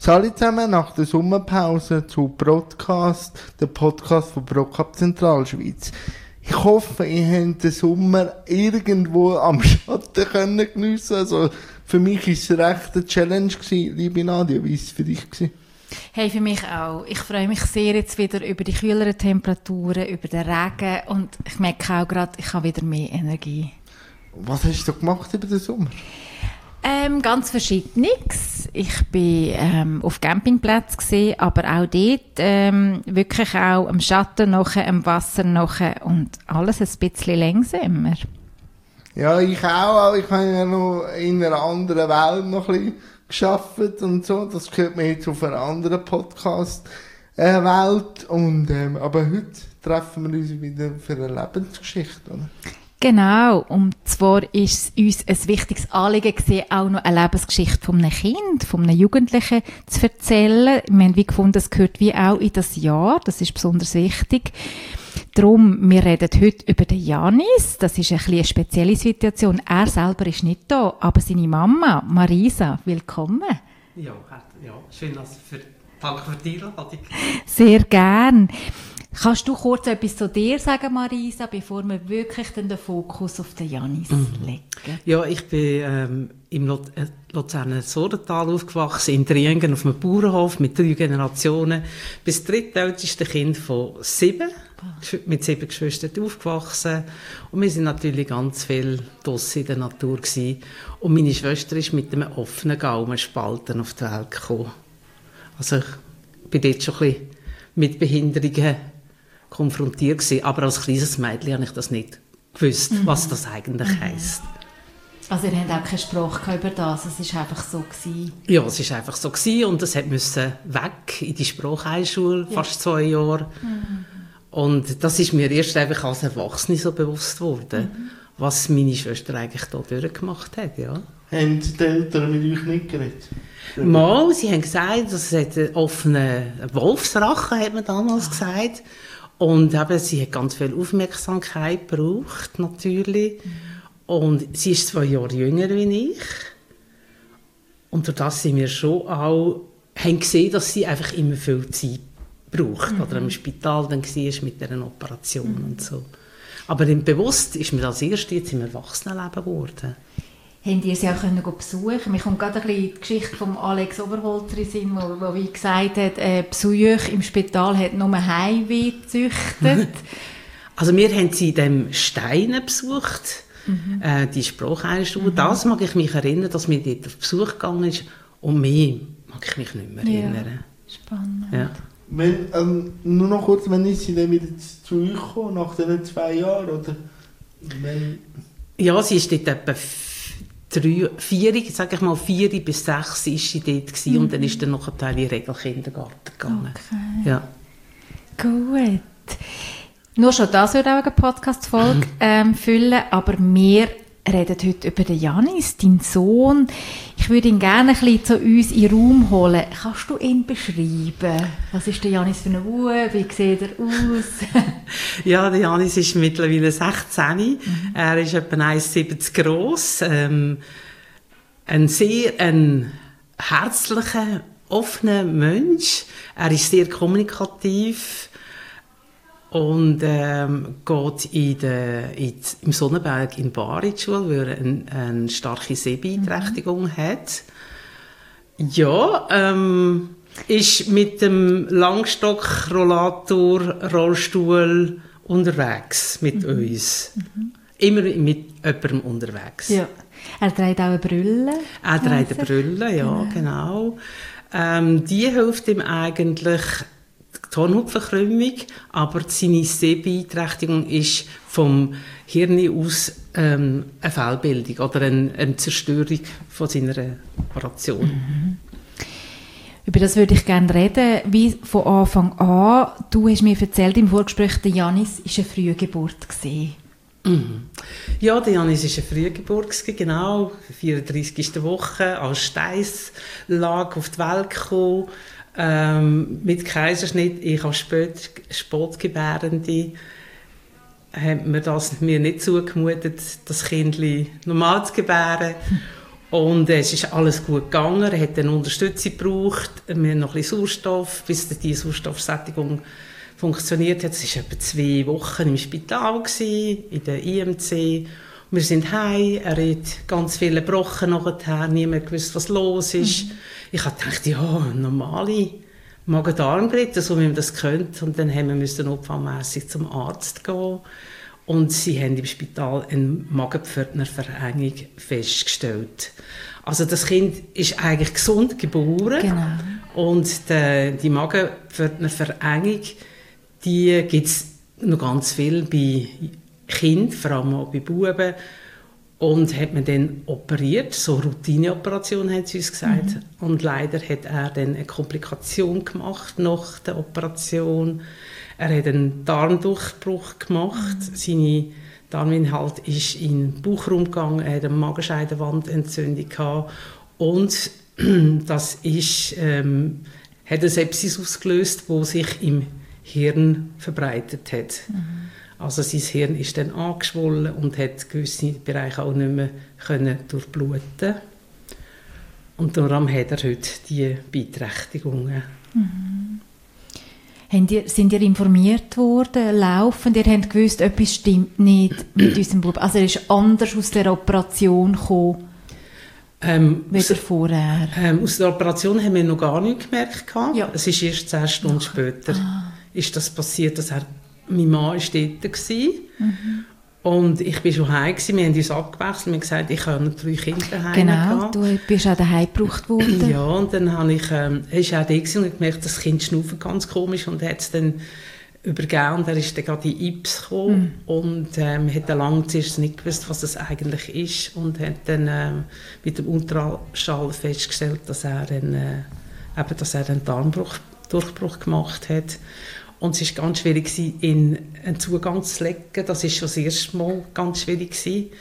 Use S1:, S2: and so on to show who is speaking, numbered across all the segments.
S1: Hallo zusammen nach der Sommerpause zu Broadcast, der Podcast von Broadcast Zentralschweiz. Ich hoffe, ihr habt den Sommer irgendwo am Schatten können geniessen. Also, für mich war es recht eine Challenge gewesen. Liebe Nadia, wie war es für dich gewesen?
S2: Hey, für mich auch. Ich freue mich sehr jetzt wieder über die kühleren Temperaturen, über den Regen und ich merke auch gerade, ich habe wieder mehr Energie.
S1: Was hast du gemacht über den Sommer?
S2: Ganz Verschiedenes. Ich bin auf Campingplätzen gesehen, aber auch dort wirklich auch am Schatten nachher, am Wasser nachher und alles ein bisschen langsamer. Ja,
S1: ich auch. Ich habe ja noch in einer anderen Welt noch ein bisschen gearbeitet und so. Das gehört mir jetzt auf einer anderen Podcast-Welt. Aber heute treffen wir uns wieder für eine Lebensgeschichte, oder?
S2: Genau, und zwar ist es uns ein wichtiges Anliegen gewesen, auch noch eine Lebensgeschichte von einem Kind, von einem Jugendlichen zu erzählen. Wir haben wie gefunden, das gehört wie auch in das Jahr, das ist besonders wichtig. Darum, wir reden heute über den Janis, das ist ein bisschen eine spezielle Situation. Er selber ist nicht da, aber seine Mama, Marisa, willkommen.
S3: Ja, schön, danke für die Einladung.
S2: Sehr gern. Kannst du kurz etwas zu dir sagen, Marisa, bevor wir wirklich den Fokus auf den Janis legen?
S3: Ja, ich bin im Luzerner Sordental aufgewachsen, in Triengen auf einem Bauernhof mit 3 Generationen. Bis drittälteste Kind von 7, mit 7 Geschwistern aufgewachsen. Und wir sind natürlich ganz viel draussen in der Natur gewesen. Und meine Schwester ist mit einem offenen Gaumenspalten auf die Welt gekommen. Also ich bin dort schon ein bisschen mit Behinderungen konfrontiert gewesen. Aber als kleines Mädchen habe ich das nicht gewusst, was das eigentlich heisst.
S2: Also ihr habt auch keine Sprache über das, es war einfach so gewesen?
S3: Ja, es war einfach so gewesen und es musste weg in die Sprachheilschule, fast 2 Jahre. Und das ist mir erst einfach als Erwachsene so bewusst geworden, was meine Schwester eigentlich da durchgemacht hat, ja.
S1: Haben die Eltern mit euch nicht geredet?
S3: Mal, sie haben gesagt, dass es einen offenen Wolfsrachen, hat man damals gesagt. Und eben, sie hat ganz viel Aufmerksamkeit gebraucht, natürlich. Und sie ist 2 Jahre jünger als ich. Und durch das sind wir schon auch, haben gesehen, dass sie einfach immer viel Zeit braucht. Oder im Spital dann war mit dieser Operation und so. Aber bewusst ist mir als Erste jetzt im Erwachsenenleben geworden.
S2: Habt ihr sie auch besuchen? Mir kommt gerade ein bisschen die Geschichte von Alex Oberholzer in Sinn, wo wie gesagt hat, Besuch im Spital hat nur Heimweh gezüchtet.
S3: Also wir haben sie in dem Steinen besucht, die Sprachheilschule. Das mag ich mich erinnern, dass wir dort auf Besuch gegangen ist. Und mehr mag ich mich nicht mehr erinnern.
S2: Spannend.
S3: Ja.
S1: Nur noch kurz, wann ist sie dann wieder zu euch gekommen, nach diesen 2 Jahren? Oder?
S3: Ja, sie ist dort etwa 4 bis 6 ist sie dort gewesen, und dann ist dann noch ein Teil in den Regelkindergarten gegangen.
S2: Okay.
S3: Ja.
S2: Gut. Nur schon das würde auch eine Podcast-Folge füllen, aber wir reden heute über den Janis, deinen Sohn. Ich würde ihn gerne ein bisschen zu uns in den Raum holen. Kannst du ihn beschreiben? Was ist der Janis für ein Bub? Wie sieht er aus?
S3: Ja, der Janis ist mittlerweile 16. Er ist etwa 1,70 gross. Ein sehr herzlicher, offener Mensch. Er ist sehr kommunikativ und geht im Sonnenberg in Bar in die Schule, weil er eine starke Sehbeeinträchtigung hat. Ja, ist mit dem Langstock, Rollator, Rollstuhl unterwegs mit uns. Immer mit jemandem unterwegs.
S2: Ja. Er trägt auch eine Brille.
S3: Er trägt eine Brille, ja, genau. Die hilft ihm eigentlich, die Hornhautverkrümmung, aber seine Sehbeeinträchtigung ist vom Hirn aus eine Fehlbildung oder eine Zerstörung von seiner Operation.
S2: Über das würde ich gerne reden, wie von Anfang an. Du hast mir erzählt im Vorgespräch, der Janis war eine Frühgeburt gewesen.
S3: Ja, der Janis war eine Frühgeburt, genau, 34. Woche, als Steißlage auf die Welt gekommen, mit Kaiserschnitt. Ich als Spätgebärende hat mir das mir nicht zugemutet, das Kind normal zu gebären. Und es ist alles gut gegangen. Er hat eine Unterstützung gebraucht. Wir haben noch ein bisschen Sauerstoff, bis die Sauerstoffsättigung funktioniert hat. Es war etwa 2 Wochen im Spital, in der IMC. Wir sind heim. Er hat ganz viele Brochen nachher. Niemand wusste, was los ist. Ich habe gedacht, ja, normale Magen-Darm-Grippe, so wie man das könnte. Und dann haben wir notfallmässig zum Arzt gehen. Und sie haben im Spital eine Magenpförtnerverengung festgestellt. Also das Kind ist eigentlich gesund geboren.
S2: Genau.
S3: Und die Magenpförtnerverengung, die gibt es noch ganz viel bei Kindern, vor allem auch bei Buben. Und hat man dann operiert, so Routineoperation haben sie uns gesagt. Und leider hat er dann eine Komplikation gemacht nach der Operation. Er hat einen Darmdurchbruch gemacht. Seine Darminhalt ist in den Bauchraum gegangen. Er hatte eine Magenscheidenwandentzündung gehabt. Und das ist, hat eine Sepsis ausgelöst, die sich im Hirn verbreitet hat. Also sein Hirn ist dann angeschwollen und hat gewisse Bereiche auch nicht mehr durchbluten. Und darum hat er heute diese Beeinträchtigungen.
S2: Sind ihr informiert worden, laufend? Ihr habt gewusst, etwas stimmt nicht mit unserem Bub. Also er ist anders aus der Operation gekommen, wieder vorher.
S3: Aus der Operation haben wir noch gar nichts gemerkt.
S2: Ja.
S3: Es ist erst 10 Stunden später ist das passiert, dass mein Mann war dort. Und ich war schon heim. Wir haben uns abgewechselt. Wir haben gesagt, ich habe noch 3 Kinder daheim.
S2: Genau, du bist auch daheim gebraucht worden.
S3: Ja, und dann habe ich, er war auch da und ich gemerkt, das Kind schnaufen ganz komisch und hat es dann übergeben. Und er ist dann gerade in IPS gekommen und hat dann lange zuerst nicht gewusst, was das eigentlich ist und hat dann mit dem Ultraschall festgestellt, dass er einen Darmdurchbruch gemacht hat. Und es war ganz schwierig, ihn einen Zugang zu legen. Das war schon das erste Mal ganz schwierig.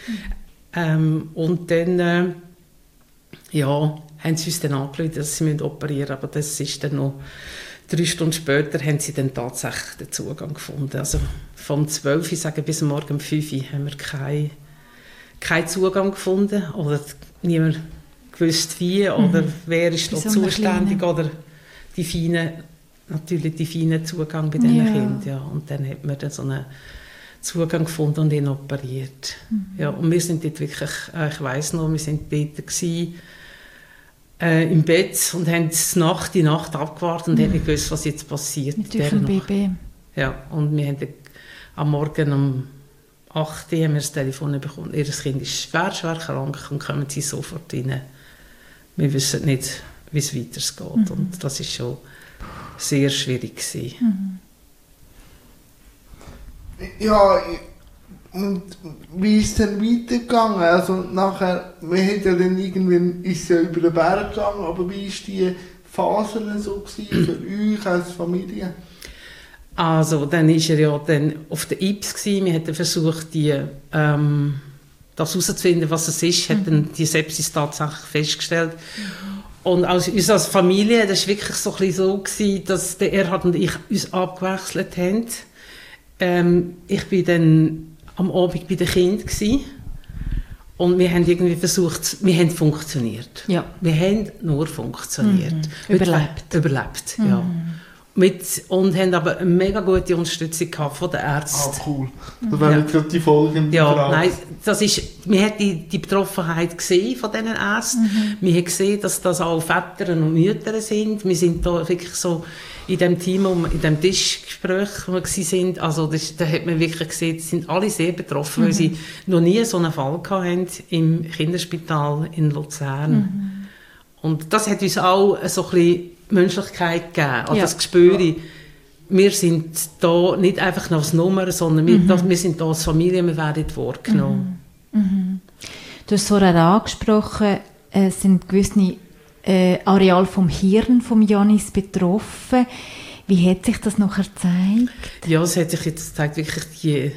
S3: Und dann haben sie uns dann angerufen, dass sie operieren müssen. Aber das ist dann noch 3 Stunden später haben sie dann tatsächlich den Zugang gefunden. Also vom 12 Uhr bis morgen um 5 Uhr haben wir keinen Zugang gefunden. Oder niemand gewusst wie oder wer ist da zuständig. Oder die feinen Zugang bei diesen Kindern. Ja. Und dann hat man dann so einen Zugang gefunden und ihn operiert. Ja, und wir sind dort wirklich, ich weiss noch, wir sind dort gewesen, im Bett und haben die Nacht abgewartet und haben nicht gewusst, was jetzt passiert.
S2: Mit dem Baby.
S3: Ja, und wir haben am Morgen um 8 Uhr haben wir das Telefon bekommen. Ihr Kind ist schwer krank und kommen Sie sofort rein. Wir wissen nicht, wie es weitergeht. Und das war schon sehr schwierig gewesen.
S1: Ja, und wie ist es dann weitergegangen? Also nachher, wir haben ja dann irgendwann ist ja über den Berg gegangen, aber wie war die Phase so gewesen für euch als Familie?
S3: Also dann war er ja dann auf der IPS gewesen. Wir haben versucht, das herauszufinden, was es ist, hat dann die Sepsis tatsächlich festgestellt. Und uns als Familie, das war wirklich so, gewesen, dass der Erhard und ich uns abgewechselt haben. Ich war dann am Abend bei den Kindern und wir haben irgendwie versucht, wir haben funktioniert. Ja. Wir haben nur funktioniert. Überlebt, ja. Und haben aber eine mega gute Unterstützung gehabt von den Ärzten.
S1: Ah, cool. Das wären gerade die folgenden Fragen.
S3: Nein, wir haben die Betroffenheit gesehen von diesen Ärzten. Wir haben gesehen, dass das auch Väter und Mütter sind. Wir sind da wirklich so in dem Team, in dem Tischgespräch, wo wir waren, also da hat man wirklich gesehen, die sind alle sehr betroffen, weil sie noch nie so einen Fall hatten im Kinderspital in Luzern. Und das hat uns auch so ein bisschen Menschlichkeit gegeben, also das Gespür, wir sind da nicht einfach noch als Nummer, sondern wir sind da als Familie, wir werden wahrgenommen.
S2: Du hast vorher angesprochen, es sind gewisse Areal vom Hirn von Janis betroffen. Wie hat sich das nachher gezeigt?
S3: Ja, es hat sich jetzt gezeigt, wirklich die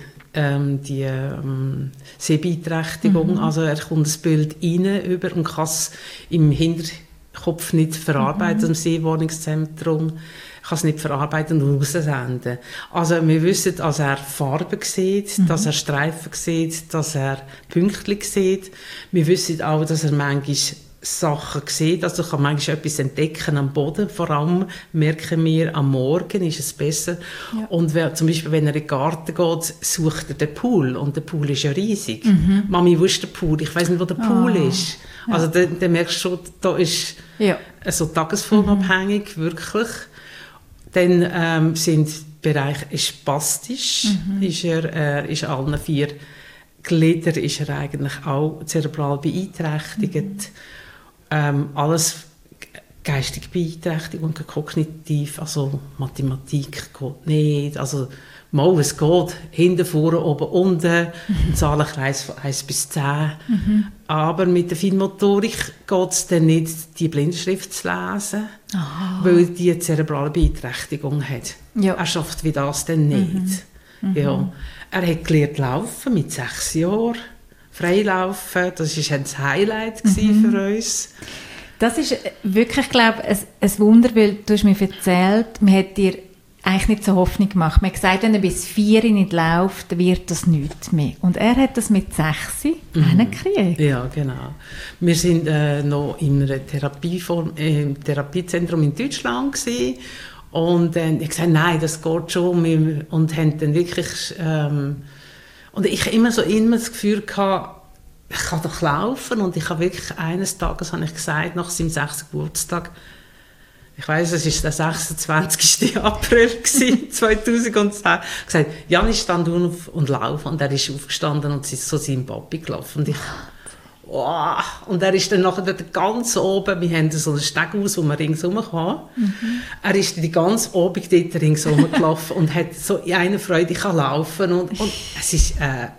S3: Sehbeeinträchtigung. Also er kommt das Bild rein über und kann es im Kopf nicht verarbeiten im Sehwahrnehmungszentrum. Ich kann es nicht verarbeiten und raussenden. Also wir wissen, dass er Farben sieht, dass er Streifen sieht, dass er Pünktchen sieht. Wir wissen auch, dass er manchmal Sachen sieht, also kann manchmal etwas entdecken am Boden, vor allem merken wir, am Morgen ist es besser. Ja. Und zum Beispiel, wenn er in den Garten geht, sucht er den Pool und der Pool ist ja riesig. Mami, wo ist der Pool? Ich weiss nicht, wo der Pool ist. Ja. Also dann merkst du schon, da ist so tagesformabhängig, wirklich. Dann sind Bereich ist spastisch, ist allen 4 Glieder ist er eigentlich auch zerebral beeinträchtigt. Alles geistig beeinträchtigt und kognitiv, also Mathematik geht nicht, also mal, es geht, hinten, vorne, oben, unten, ein Zahlenkreis von 1 bis 10. Aber mit der Feinmotorik geht es dann nicht, die Blindschrift zu lesen, weil die eine zerebrale Beeinträchtigung hat. Ja. Er schafft wie das dann nicht. Ja. Er hat gelernt laufen mit 6 Jahren. Freilaufen, das war ein Highlight für uns.
S2: Das ist wirklich, glaube ich, ein Wunder, weil du hast mir erzählt, man hat dir eigentlich nicht so Hoffnung gemacht. Man hat gesagt, wenn er bis 4 nicht läuft, wird das nichts mehr. Und er hat das mit 6 hingekriegt.
S3: Ja, genau. Wir waren noch in einem Therapiezentrum in Deutschland gewesen. Und dann habe ich gesagt, nein, das geht schon. Und haben dann wirklich... und ich habe immer das Gefühl gehabt, ich kann doch laufen. Und ich habe wirklich eines Tages, habe ich gesagt, nach seinem 6. Geburtstag, ich weiss, es war der 26. April 2010, gesagt, Janis, stand auf und lauf. Und er ist aufgestanden und ist so seinem Papi gelaufen. Und und er ist dann nachher ganz oben, wir haben so einen Steghaus, wo man ringsherum kann. Er ist dann ganz oben dort ringsherum gelaufen und hat so in einer Freude, ich kann laufen. Und es ist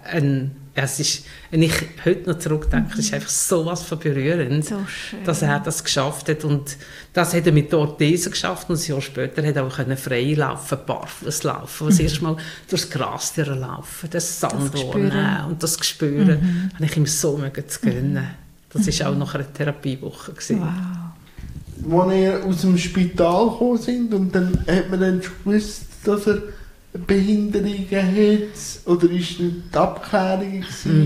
S3: wenn ich heute noch zurückdenke, es ist einfach so was von berührend, so dass er das geschafft hat. Und das hat er mit der Orthese geschafft. Und ein Jahr später hat er auch frei laufen, barfuß laufen. Das erste Mal durchs Gras laufen, das Sand nehmen und das spüren. Habe ich ihm so zu gönnen. Das war auch nach einer Therapiewoche.
S1: Wow. Als ihr aus dem Spital gekommen sind und dann hat man dann schon gewusst, dass er Behinderungen hat? Oder war das die Abklärung?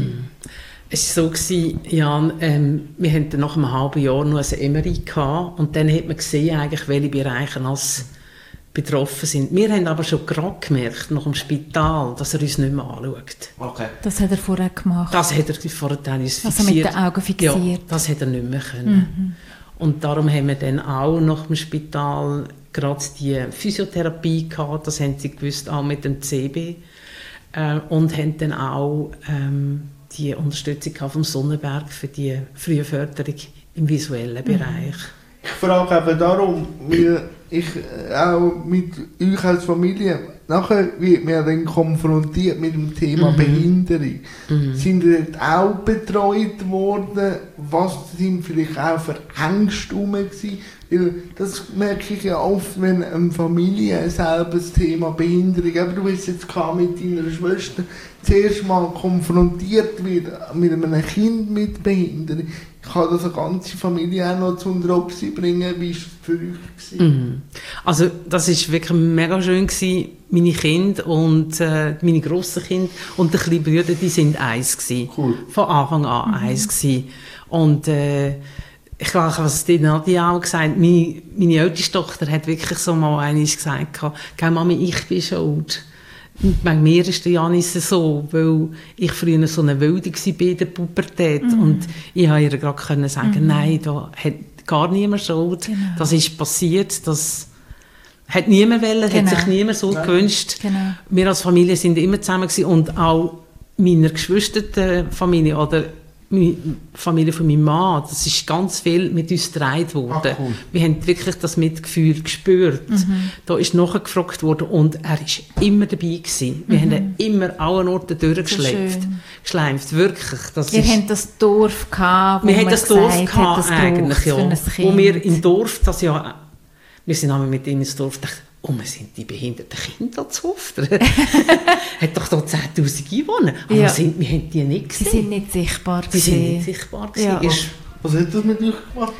S3: Es war so, Jan, wir hatten nach einem halben Jahr noch ein MRI gehabt, und dann hat man gesehen, eigentlich, welche Bereiche als betroffen sind. Wir haben aber schon gerade gemerkt, nach dem Spital, dass er uns nicht mehr anschaut.
S2: Okay. Das hat er vorher gemacht?
S3: Das hat er vorher fixiert.
S2: Also mit den Augen fixiert?
S3: Ja, das hat er nicht mehr können. Und darum haben wir dann auch nach dem Spital gerade die Physiotherapie gehabt, das haben sie gewusst, auch mit dem CB. Und haben dann auch die Unterstützung vom Sonnenberg für die frühe Förderung im visuellen Bereich.
S1: Ich frage eben darum, weil ich auch mit euch als Familie, nachher wird man dann konfrontiert mit dem Thema Behinderung. Sind ihr dort auch betreut worden? Was sind vielleicht auch für Ängste herum gewesen? Weil das merke ich ja oft, wenn eine Familie selber das Thema Behinderung, aber du bist jetzt mit deiner Schwester zuerst mal konfrontiert wird mit einem Kind mit Behinderung. Kann das eine ganze Familie auch noch zu einer Opsi bringen? Wie war das für euch?
S3: Also das war wirklich mega schön gewesen. Meine Kinder und meine grossen Kinder und die kleinen Brüder, die sind eins gewesen. Cool. Von Anfang an eins gewesen. Und ich glaube, was die Nadia auch gesagt hat, meine älteste Tochter hat wirklich so mal einmal gesagt, «Gell, Mami, ich bin schuld.» Bei mir ist der Janis so, weil ich früher so eine Wilde war bei der Pubertät. Und ich konnte ihr gerade sagen, nein, da hat gar niemand Schuld. Genau. Das ist passiert, das hat niemand wollen, hat sich niemand so gewünscht. Genau. Wir als Familie sind immer zusammen gewesen, und auch meiner Geschwisterfamilie oder die Familie von meinem Mann, das ist ganz viel mit uns gedreht worden. Cool. Wir haben wirklich das Mitgefühl gespürt. Da ist nachher gefragt worden, und er war immer dabei gewesen. Wir haben ihn immer an allen Orten durchgeschleift. Wirklich.
S2: Wir haben das Dorf gehabt,
S3: wir haben das Dorf gehabt, eigentlich, ja. Wo wir im Dorf, das ja, wir sind einmal mit ihm ins Dorf gedacht, wir sind die behinderten Kinder zu Hofter. Hat doch da 10'000 Einwohner. Aber wir haben die nicht gesehen.
S2: Sie sind nicht sichtbar gewesen.
S3: Die sind nicht sichtbar gewesen.
S1: Ja. Was hat das mit euch gemacht?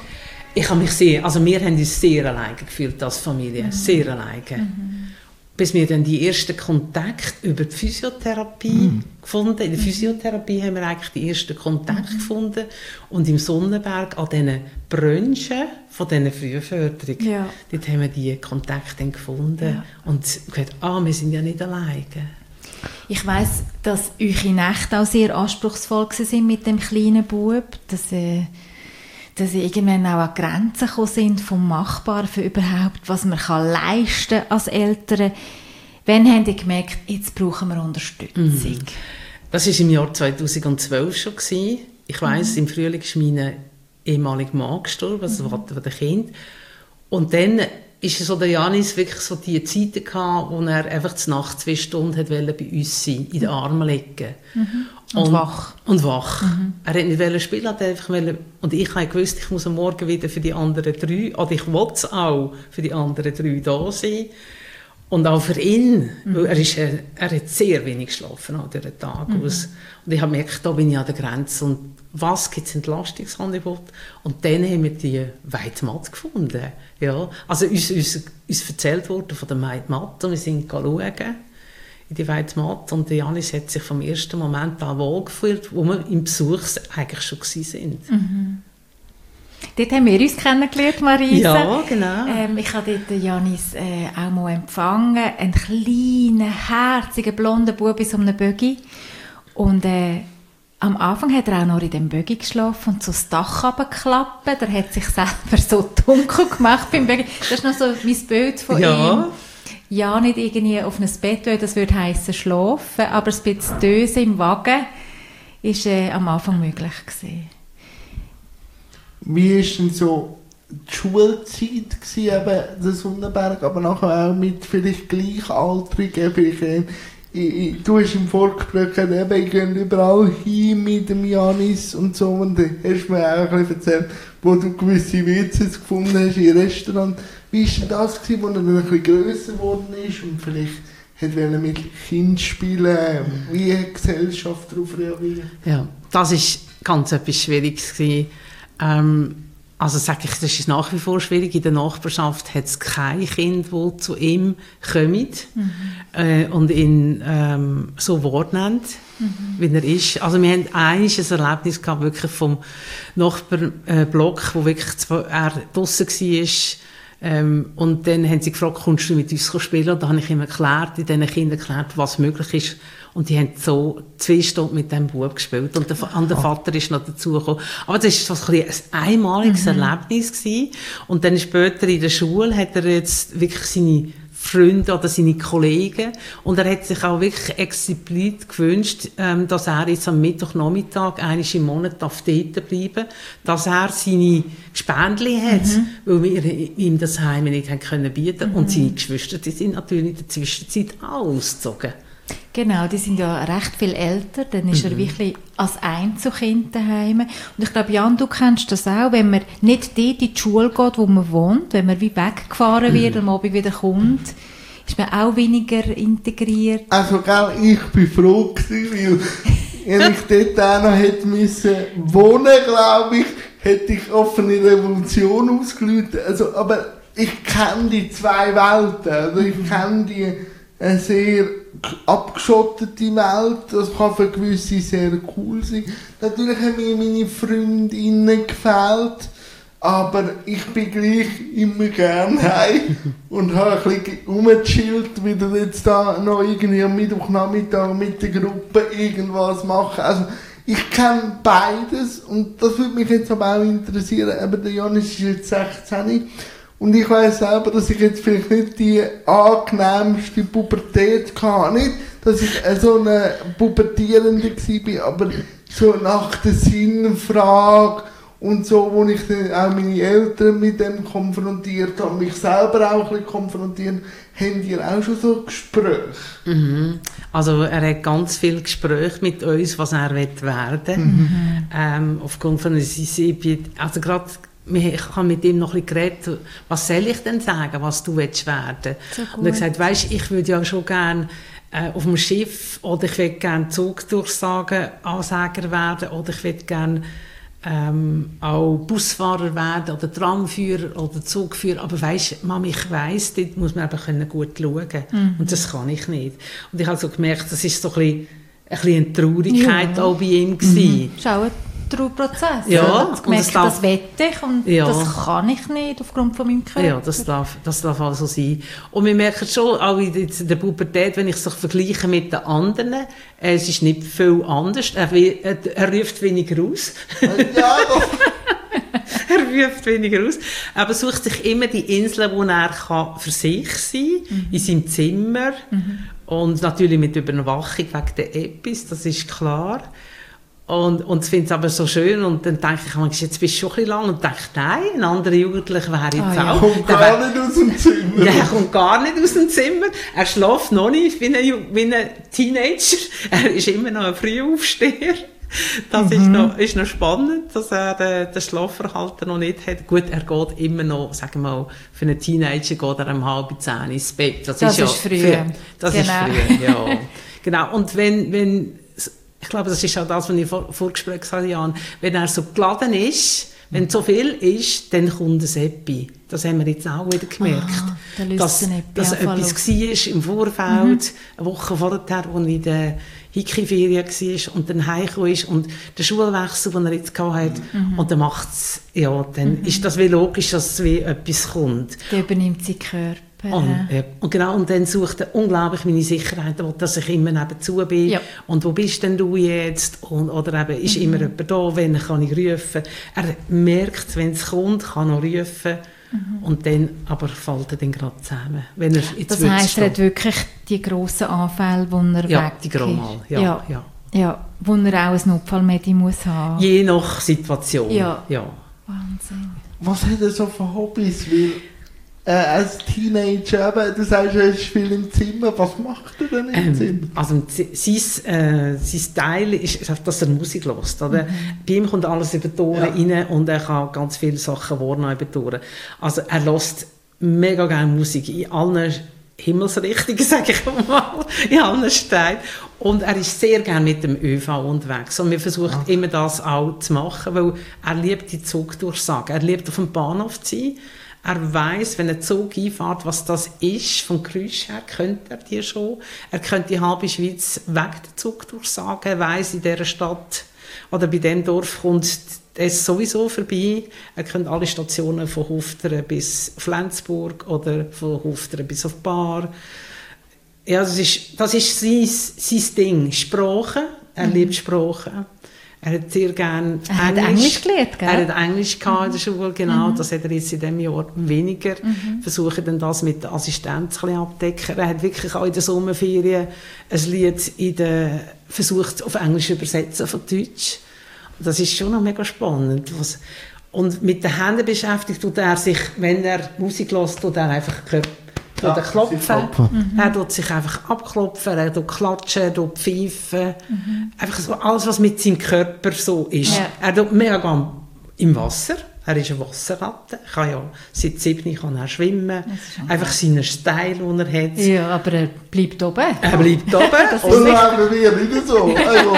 S3: Ich habe mich wir haben uns sehr alleine gefühlt als Familie, sehr alleine. Bis wir dann die ersten Kontakte über die Physiotherapie gefunden. In der Physiotherapie haben wir eigentlich die ersten Kontakte gefunden. Und im Sonnenberg an diesen Brunchen von diesen Frühförderung, dort haben wir die Kontakte dann gefunden. Ja. Und gesagt, wir sind ja nicht alleine.
S2: Ich weiss, dass eure Nächte auch sehr anspruchsvoll waren mit dem kleinen Bub, dass sie irgendwann auch an Grenzen gekommen sind vom Machbaren für überhaupt, was man leisten kann als Eltern. Wann haben die gemerkt, jetzt brauchen wir Unterstützung?
S3: Das war im Jahr 2012 schon. Ich weiss, im Frühling ist mein ehemaliger Mann gestorben, also der Vater der Kind. Und dann ist so der Janis wirklich so die Zeiten gehabt, wo er einfach zur Nacht 2 Stunden wollte bei uns sein, in den Armen liegen.
S2: Und wach.
S3: Er wollte nicht spielen, hat einfach und ich wusste, ich muss am Morgen wieder für die anderen 3, oder ich wollte auch für die anderen 3 da sein. Und auch für ihn, weil er hat sehr wenig geschlafen durch den Tag aus. Und ich habe gemerkt, da bin ich an der Grenze. Und was gibt es Entlastungsangebot? Und dann haben wir die White Mat gefunden. Ja, also uns erzählt wurde von der White Mat und wir sind schauen in die White Mat. Und Janis hat sich vom ersten Moment an wohlgefühlt, wo wir im Besuch eigentlich schon waren.
S2: Dort haben wir uns kennengelernt, Marisa.
S3: Ja, genau.
S2: Ich habe dort Janis auch mal empfangen. Einen kleinen, herzigen, blonden Bub in so einem Buggy. Und am Anfang hat er auch noch in dem Buggy geschlafen und so das Dach runtergeklappt. Er hat sich selber so dunkel gemacht beim Buggy. Das ist noch so mein Bild von ihm. Ja, nicht irgendwie auf ein Bett, weil das würde heissen schlafen, aber ein bisschen Dösen im Wagen war am Anfang möglich gewesen.
S1: Wie war denn so die Schulzeit gewesen, eben der Sonnenberg, aber nachher auch mit vielleicht Gleichaltrigen? Du hast im Vorgespräch eben, ich gehe überall hin mit dem Janis und so, und dann hast du mir auch ein bisschen erzählt, wo du gewisse WCs gefunden hast im Restaurant. Wie war denn das gewesen, wo er dann ein bisschen grösser geworden ist und vielleicht wollte mit Kindern spielen? Wie hat die Gesellschaft darauf reagiert?
S3: Ja, das war ganz etwas Schwieriges gewesen. Also sage ich, das ist nach wie vor schwierig. In der Nachbarschaft hat es kein Kind, das zu ihm kommt und ihn so wahrnimmt, wie er ist. Also wir haben ein Erlebnis gehabt, wirklich vom Nachbarblock, wo wirklich er draussen war. Und dann haben sie gefragt, kommst du mit uns spielen? Und da habe ich ihm erklärt, diesen Kindern erklärt, was möglich ist. Und die haben so 2 Stunden mit diesem Bub gespielt. Und der Vater ist noch dazugekommen. Aber das war so ein einmaliges Erlebnis gewesen. Und dann später in der Schule hat er jetzt wirklich seine Freunde oder seine Kollegen. Und er hat sich auch wirklich explizit gewünscht, dass er jetzt am Mittwochnachmittag einmal im Monat dort bleiben darf, dass er seine Gespendli hat, weil wir ihm das Heim nicht bieten können. Und seine Geschwister, die sind natürlich in der Zwischenzeit auch ausgezogen.
S2: Genau, die sind ja recht viel älter, dann ist er wirklich als Einzelkind daheim. Und ich glaube, Jan, du kennst das auch, wenn man nicht dort in die Schule geht, wo man wohnt, wenn man wie weggefahren wird und am Abend wieder kommt, ist man auch weniger integriert.
S1: Also, gell, ich bin froh gewesen, weil wenn ich dort auch noch hätte müssen wohnen, glaube ich, hätte ich offene Revolution ausgelöst. Also, aber ich kenne die 2 Welten, also ich kenne die eine sehr abgeschottete Welt, das kann für gewisse sehr cool sein. Natürlich haben mir meine Freundinnen gefällt, aber ich bin gleich immer gerne heim und habe ein bisschen rumgechillt, wieder jetzt da noch irgendwie am Mittwochnachmittag mit der Gruppe irgendwas machen. Also ich kenne beides und das würde mich jetzt aber auch interessieren. Aber der Janis ist jetzt 16. Und ich weiss selber, dass ich jetzt vielleicht nicht die angenehmste Pubertät hatte. Nicht, dass ich so eine Pubertierende war, aber so nach der Sinnfrage und so, wo ich dann auch meine Eltern mit dem konfrontiert habe, mich selber auch ein bisschen konfrontiert, haben die auch schon so Gespräche?
S3: Also er hat ganz viele Gespräche mit uns, was er werden will. Aufgrund von also gerade ich habe mit ihm noch ein bisschen geredet, was soll ich denn sagen, was du werden willst. So und er hat gesagt, weisst, ich würde ja schon gerne auf dem Schiff oder ich würde gerne Zugdurchsagen Ansager werden oder ich würde gerne auch Busfahrer werden oder Tramführer oder Zugführer. Aber weisst, Mami, ich weiss, dort muss man eben gut schauen können. Und das kann ich nicht. Und ich habe so gemerkt, das ist so ein bisschen eine Traurigkeit auch bei ihm gewesen.
S2: Das ist auch ein Trauerprozess.
S3: Ja.
S2: Ich gemerkt, das wette ich und das kann ich nicht aufgrund von meinem Körper.
S3: Ja, das darf also sein. Und wir merken schon, auch in der Pubertät, wenn ich es vergleiche mit den anderen, es ist nicht viel anders. Er ruft weniger aus.
S1: Ja,
S3: Er ruft weniger aus. Aber sucht sich immer die Inseln, wo er für sich sein kann, in seinem Zimmer. Und natürlich mit Überwachung wegen der Epis, das ist klar. Und ich finde es aber so schön und dann denke ich, jetzt bist du schon ein bisschen lang und denke, nein, ein anderer Jugendlicher wäre jetzt auch.
S1: Kommt gar nicht aus dem Zimmer.
S3: Der kommt gar nicht aus dem Zimmer. Er schläft noch nicht wie ein Teenager. Er ist immer noch ein Frühaufsteher. Das ist noch spannend, dass er den Schlafverhalten noch nicht hat. Gut, er geht immer noch, sagen wir mal, für einen Teenager geht er um 9:30 ins Bett. Das ist früh. Das ist früh, ja. Genau. Und wenn ich glaube, das ist auch das, was ich vorgespräch gesagt habe, Jan. Wenn er so geladen ist, wenn so viel ist, dann kommt ein Epi. Das haben wir jetzt auch wieder gemerkt. Dass etwas war im Vorfeld, eine Woche vorher, als er in der Hickey-Ferien war und dann heimgekommen ist und der Schulwechsel, den er jetzt hatte. Und dann macht's, dann ist das wie logisch, dass wie etwas kommt.
S2: Der übernimmt seinen Körper.
S3: Und genau, und dann sucht er unglaublich meine Sicherheit, dass ich immer nebenzu bin. Ja. Und wo bist denn du jetzt? Oder eben, ist immer jemand da, wenn kann ich rufen. Er merkt, wenn es kommt, kann er rufen. Und dann aber fällt er dann gerade zusammen. Wenn er
S2: das heisst, er hat wirklich die grossen Anfälle, wo er weg
S3: ist. Die Grommal,
S2: ja, wo er auch ein Notfallmedi muss haben.
S3: Je nach Situation. Ja.
S2: Wahnsinn.
S1: Was hat er so für Hobbys? Weil als Teenager, eben, du sagst, er ist viel im Zimmer. Was macht er denn im Zimmer?
S3: Also sein Teil ist, dass er Musik hört. Oder? Bei ihm kommt alles über die Ohren rein und er kann ganz viele Sachen wahrnehmen über die Ohren. Also er hört mega gerne Musik in allen Himmelsrichtungen, sage ich mal, in allen Städten. Und er ist sehr gerne mit dem ÖV unterwegs. Und wir versuchen immer das auch zu machen, weil er liebt die Zugdurchsage. Er liebt auf dem Bahnhof zu sein. Er weiss, wenn ein Zug einfährt, was das ist, vom Geräusch her, könnte er die schon. Er könnte die halbe Schweiz weg den Zug durchsagen. Er weiss, in dieser Stadt oder bei diesem Dorf kommt es sowieso vorbei. Er kennt alle Stationen von Hofteren bis auf Lenzburg oder von Hofteren bis auf Bar. Ja, das ist sein Ding. Sprache. Er liebt Sprache. Er hat sehr gerne
S2: Englisch gelernt, gell?
S3: Er hat Englisch in der Schule, genau. Das hat er jetzt in diesem Jahr weniger. Versuche dann das mit der Assistenz ein bisschen abdecken. Er hat wirklich auch in der Sommerferien ein Lied versucht auf Englisch zu übersetzen von Deutsch. Das ist schon noch mega spannend. Und mit den Händen beschäftigt tut er sich, wenn er Musik hört, tut er einfach klopfen. Er tut sich einfach abklopfen, er tut klatschen, er tut pfeifen. Einfach so alles, was mit seinem Körper so ist. Ja. Er tut mega gerne im Wasser. Er ist ein Wasserratte. Seit 7 kann er schwimmen. Einfach seinen Style, den er hat.
S2: Ja, aber er bleibt oben.
S3: Er bleibt oben.
S1: Das ist nicht so.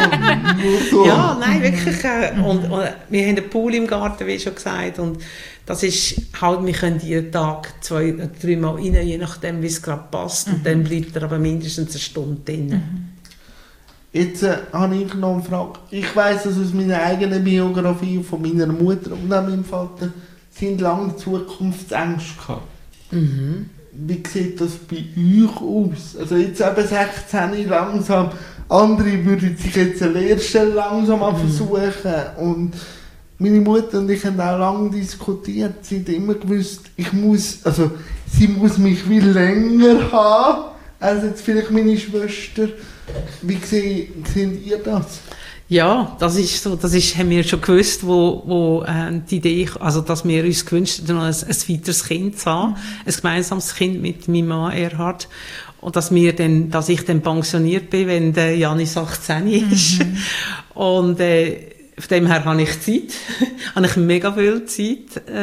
S3: Ja, nein, wirklich. Und wir haben einen Pool im Garten, wie schon gesagt. Und das ist halt, wir können jeden Tag 2 oder 3 Mal rein, je nachdem, wie es gerade passt. Und dann bleibt er aber mindestens eine Stunde drin.
S1: Jetzt habe ich noch eine Frage. Ich weiss das aus meiner eigenen Biografie, von meiner Mutter und auch meinem Vater, sind lange Zukunftsängste gehabt. Wie sieht das bei euch aus? Also jetzt eben 16 langsam, andere würden sich jetzt eine Lehrstelle langsam versuchen. Und meine Mutter und ich haben auch lange diskutiert. Sie hat immer gewusst, sie muss mich viel länger haben, als jetzt vielleicht meine Schwester. Wie seht ihr das?
S3: Ja, das ist so. Das haben wir schon gewusst, wo die Idee, also dass wir uns gewünscht haben, ein weiteres Kind zu haben, ein gemeinsames Kind mit meinem Mann Erhard. Und dass ich dann pensioniert bin, wenn der Janis 18 ist. Und von dem her habe ich Zeit, habe ich mega viel Zeit.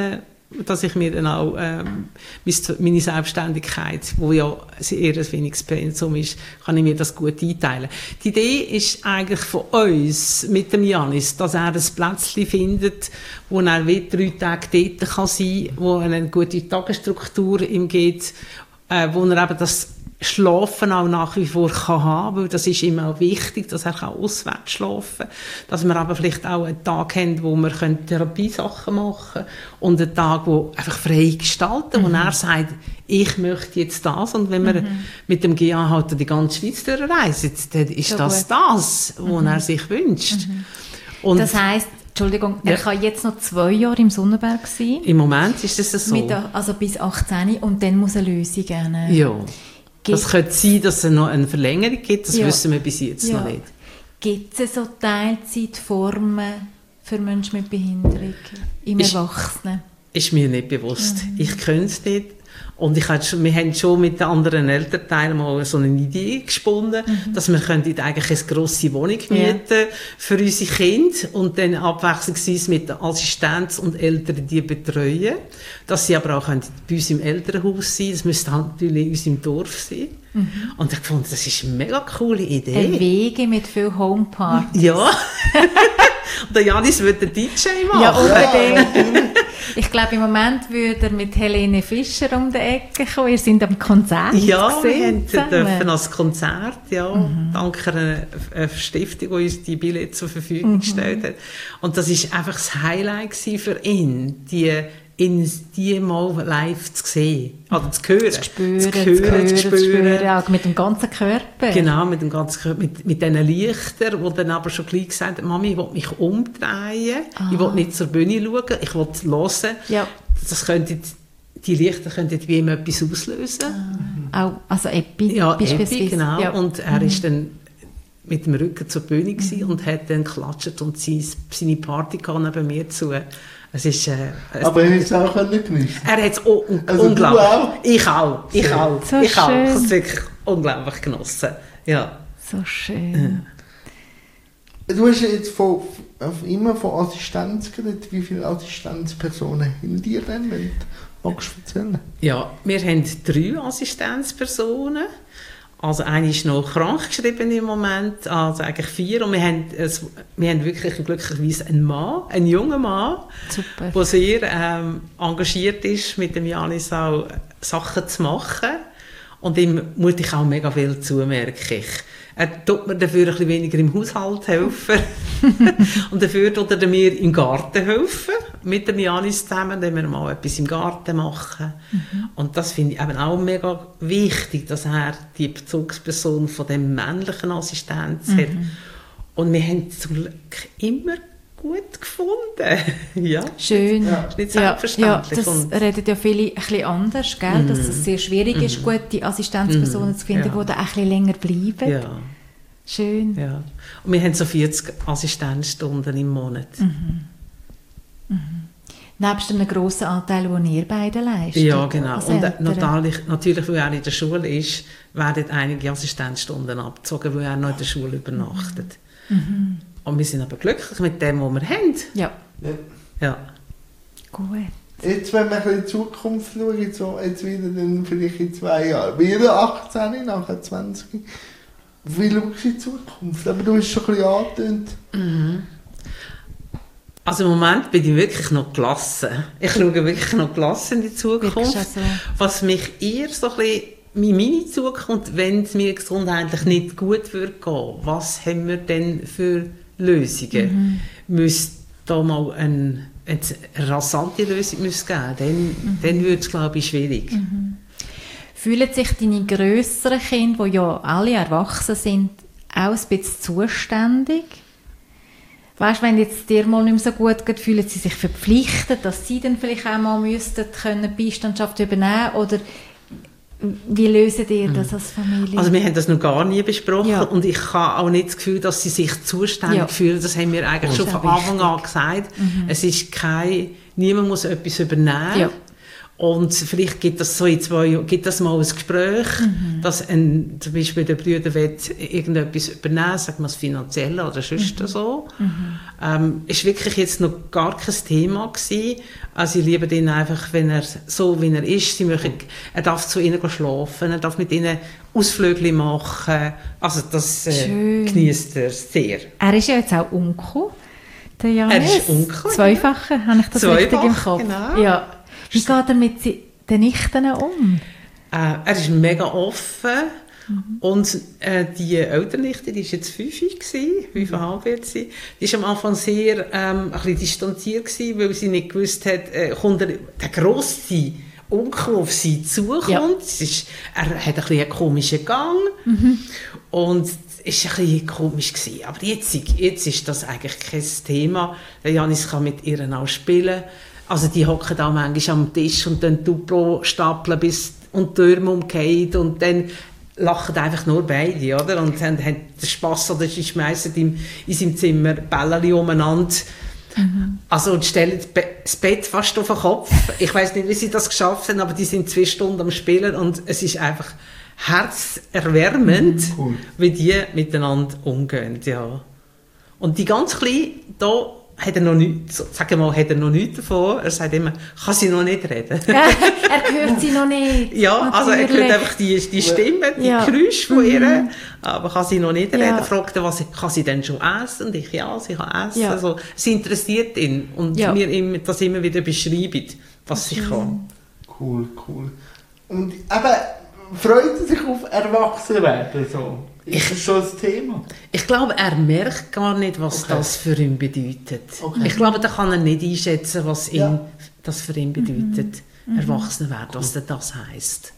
S3: dass ich mir dann auch meine Selbstständigkeit, wo ja eher ein weniges Pensum ist, kann ich mir das gut einteilen. Die Idee ist eigentlich von uns mit dem Janis, dass er ein Plätzchen findet, wo er wie 3 Tage dort kann sein kann, wo eine gute Tagesstruktur ihm geht, wo er eben das Schlafen auch nach wie vor kann haben, weil das ist ihm auch wichtig, dass er auswärts schlafen kann, dass wir aber vielleicht auch einen Tag haben, wo wir Therapiesachen machen können und einen Tag, wo einfach frei gestalten, wo er sagt, ich möchte jetzt das, und wenn wir mit dem GA halt die ganze Schweiz durchreisen, dann ist so das, was er sich wünscht. Und
S2: das heisst, Entschuldigung, er kann jetzt noch 2 Jahre im Sonnenberg sein?
S3: Im Moment ist es so.
S2: Also bis 18 und dann muss eine Lösung geben.
S3: Ja. Es könnte sein, dass es noch eine Verlängerung gibt, das wissen wir bis jetzt noch nicht.
S2: Gibt es so Teilzeitformen für Menschen mit Behinderung im Erwachsenen?
S3: Ist mir nicht bewusst. Ich könnte es nicht. Und wir haben schon mit den anderen Elternteilen mal so eine Idee gesponnen, dass wir eigentlich eine grosse Wohnung mieten für unsere Kinder und dann abwechslungsweise mit der Assistenz und Eltern die betreuen. Dass sie aber auch bei uns im Elternhaus sein können. Das müsste halt natürlich in unserem Dorf sein. Und ich fand, das ist eine mega coole Idee.
S2: Eine Wege mit viel Homeparty.
S3: Ja. Und der Janis würde den DJ machen.
S2: Ja, unbedingt. Ich glaube, im Moment würde er mit Helene Fischer um die Ecke kommen. Ihr seid am Konzert.
S3: Ja, wir dürfen als Konzert, dank einer Stiftung, die uns die Billette zur Verfügung gestellt hat. Und das war einfach das Highlight für ihn, die mal live zu sehen, also zu hören. Zu spüren.
S2: Ja, mit dem ganzen Körper.
S3: Genau, mit dem ganzen Körper, mit diesen Lichtern, wo dann aber schon gleich gesagt hat, Mami, ich will mich umdrehen, ich will nicht zur Bühne schauen, ich will hören. Ja. Die Lichter könnten wie ihm etwas auslösen.
S2: Auch, also Epi,
S3: Epi, genau. Ja. Und er ist dann mit dem Rücken zur Bühne und hat dann geklatscht und seine Party neben mir zu. Es ist,
S1: aber er hat es auch geniessen.
S3: Er hat es unglaublich.
S1: Auch?
S3: Ich auch.
S2: So
S3: ich habe es wirklich unglaublich genossen. Ja.
S2: So schön.
S1: Du hast jetzt immer von Assistenz geredet. Wie viele Assistenzpersonen haben dir denn, wenn du magst erzählen?
S3: Ja, wir haben 3 Assistenzpersonen. Also eine ist noch krank geschrieben im Moment, also eigentlich 4. Und wir haben wirklich glücklicherweise einen jungen Mann, der sehr engagiert ist, mit dem Janis auch Sachen zu machen. Und ihm muss ich auch mega viel zu, merke ich. Er tut mir dafür ein bisschen weniger im Haushalt helfen. Und dafür tut er mir im Garten helfen. Mit dem Janis zusammen, wenn wir mal etwas im Garten machen. Und das finde ich eben auch mega wichtig, dass er die Bezugsperson von dem männlichen Assistenz hat. Und wir haben es zum Glück immer gut gefunden. Ja,
S2: schön.
S3: Das ist nicht selbstverständlich.
S2: Ja, das reden ja viele ein bisschen anders, gell? Dass es sehr schwierig ist, gute Assistenzpersonen zu finden, die da ein bisschen länger bleiben.
S3: Ja.
S2: Schön.
S3: Ja. Und wir haben so 40 Assistenzstunden im Monat.
S2: Nebst einem grossen Anteil, den ihr beide leistet.
S3: Ja, genau. Und natürlich, weil er in der Schule ist, werden einige Assistenzstunden abgezogen, weil er noch in der Schule übernachtet. Und wir sind aber glücklich mit dem, was wir haben.
S2: Ja. Gut.
S1: Jetzt, wenn wir in die Zukunft schauen, so jetzt wieder dann vielleicht in 2 Jahren, wieder 18, nachher 20. Wie schaust du in die Zukunft? Aber du hast schon ein bisschen angetönt.
S3: Also im Moment bin ich wirklich noch gelassen. Ich schaue wirklich noch gelassen in die Zukunft.
S2: So.
S3: Was mich eher so ein bisschen in meine Zukunft, wenn es mir gesundheitlich nicht gut würde gehen, was haben wir denn für Lösungen? Müsste da mal eine rasante Lösung geben, dann würde es, glaube ich, schwierig.
S2: Fühlen sich deine grösseren Kinder, die ja alle erwachsen sind, auch ein bisschen zuständig? Weißt, wenn jetzt dir mal nicht mehr so gut geht, fühlen sie sich verpflichtet, dass sie dann vielleicht auch mal Beistandschaft übernehmen, oder wie lösen ihr das als Familie? Also
S3: wir haben das noch gar nie besprochen, und ich habe auch nicht das Gefühl, dass sie sich zuständig fühlen. Das haben wir eigentlich schon von Anfang an gesagt. Es ist niemand muss etwas übernehmen. Und vielleicht gibt das gibt das mal ein Gespräch, dass zum Beispiel der Brüder will irgendetwas übernehmen, sagen wir das Finanzielle oder sonst so. Ist wirklich jetzt noch gar kein Thema gewesen. Also ich liebe ihn einfach, wenn er so wie er ist. Er darf zu ihnen schlafen, er darf mit ihnen Ausflüge machen. Also das genießt er sehr.
S2: Er ist ja jetzt auch Onkel, der Janis.
S3: Er ist Onkel.
S2: Zweifache, habe ich das richtig im Kopf?
S3: Genau.
S2: Ja. Wie geht er mit den Nichten um?
S3: Er ist mega offen. Und die ältere Nichte, die war jetzt 5,5 wird sie. Die war am Anfang sehr ein bisschen distanziert gewesen, weil sie nicht gewusst hat, kommt der grosse Onkel auf sie zukommt. Ja. Er hat ein bisschen einen komischen Gang. Und es war ein bisschen komisch gewesen. Aber jetzt ist das eigentlich kein Thema. Der Janis kann mit ihr auch spielen. Also die hocken auch manchmal am Tisch und dann Duplo stapeln bis und die Türme umgehen und dann lachen einfach nur beide, oder? Und haben den Spass oder sie schmeissen in seinem Zimmer Bällchen umeinander. Also und stellen das Bett fast auf den Kopf. Ich weiss nicht, wie sie das geschafft haben, aber die sind 2 Stunden am Spielen und es ist einfach herzerwärmend, wie die miteinander umgehen. Ja. Und die ganz Kleine, da hat er noch nichts davon. Er sagt immer, kann sie noch nicht reden.
S2: Er hört sie noch nicht.
S3: Ja, natürlich. Also er hört einfach die Stimme, die Geräusche von ihr, aber kann sie noch nicht reden. Fragt er, kann sie denn schon essen? Und ich, ja, sie kann essen. Ja. Also, sie interessiert ihn und mir das immer wieder beschreibt, was sie kann.
S1: Cool. Und eben, freut er sich auf Erwachsenwerden so? Ist das schon das Thema?
S3: Ich glaube, er merkt gar nicht, was das für ihn bedeutet. Okay. Ich glaube, da kann er nicht einschätzen, was das für ihn bedeutet. Erwachsen werden, was denn das heisst.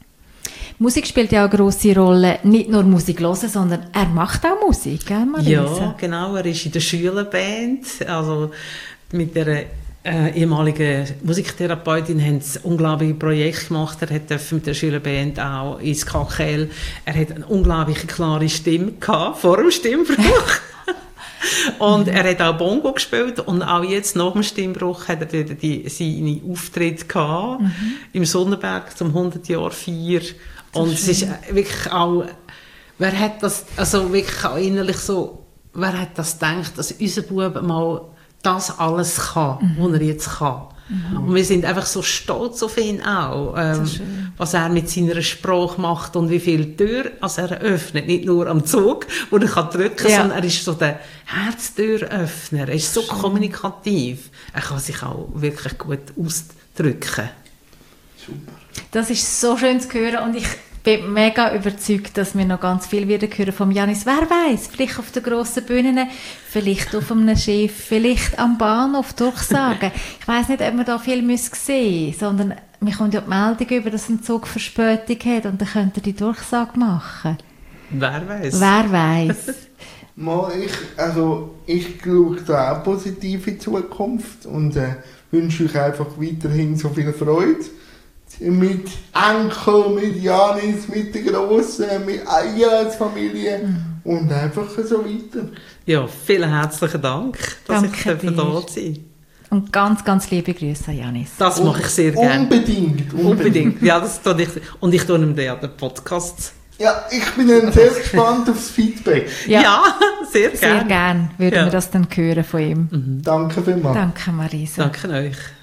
S2: Musik spielt ja auch eine grosse Rolle. Nicht nur Musik hören, sondern er macht auch Musik, gell, Marisa?
S3: Ja, genau. Er ist in der Schülerband. Also mit der ehemalige Musiktherapeutin haben ein unglaubliches Projekt gemacht. Er durfte mit der Schülerband auch ins KKL. Er hat eine unglaublich klare Stimme gehabt, vor dem Stimmbruch. Und er hat auch Bongo gespielt und auch jetzt nach dem Stimmbruch hat er wieder seine Auftritte gehabt im Sonnenberg zum 100-Jahr-Feier. Und es ist wirklich auch, wer hat das gedacht, dass unser Bub mal das alles kann, was er jetzt kann. Und wir sind einfach so stolz auf ihn auch, was er mit seiner Sprache macht und wie viele Türen er öffnet. Nicht nur am Zug, wo er drücken kann, sondern er ist so der Herztüröffner. Er ist so kommunikativ. Er kann sich auch wirklich gut ausdrücken.
S2: Super. Das ist so schön zu hören und ich bin mega überzeugt, dass wir noch ganz viel wieder hören vom Janis. Wer weiß, vielleicht auf der grossen Bühne, vielleicht auf einem Schiff, vielleicht am Bahnhof Durchsagen. Ich weiss nicht, ob wir da viel sehen müssen, sondern wir kommen ja die Meldung über, dass ein Zug Verspätung hat und dann könnt ihr die Durchsage machen.
S3: Wer weiß.
S1: Ich schaue da auch positiv in die Zukunft und wünsche euch einfach weiterhin so viel Freude. Mit Enkel, mit Janis, mit den Grossen, mit ihr als Familie und einfach so weiter.
S3: Ja, vielen herzlichen Dank, dass ich da sein durfte.
S2: Und ganz, ganz liebe Grüße an Janis.
S3: Das mache ich sehr gerne. Unbedingt. Ja, das tue ich. Und ich tue ihm den Podcast.
S1: Ja, ich bin dann sehr gespannt aufs Feedback.
S3: Ja, sehr gerne.
S2: Sehr gerne würden wir das dann hören von ihm.
S1: Danke vielmals.
S2: Danke, Marisa.
S3: Danke euch.